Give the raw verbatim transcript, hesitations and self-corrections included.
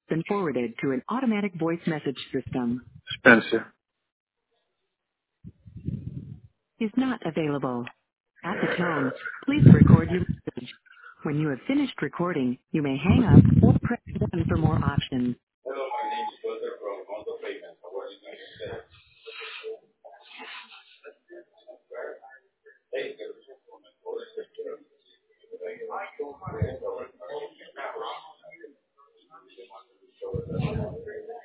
Been forwarded to an automatic voice message system. Spencer. Is not available. At the tone, please record your message. When you have finished recording, you may hang up or press one for more options. Hello, my name is Walter from Mondo Payments. What is my name? Thank you.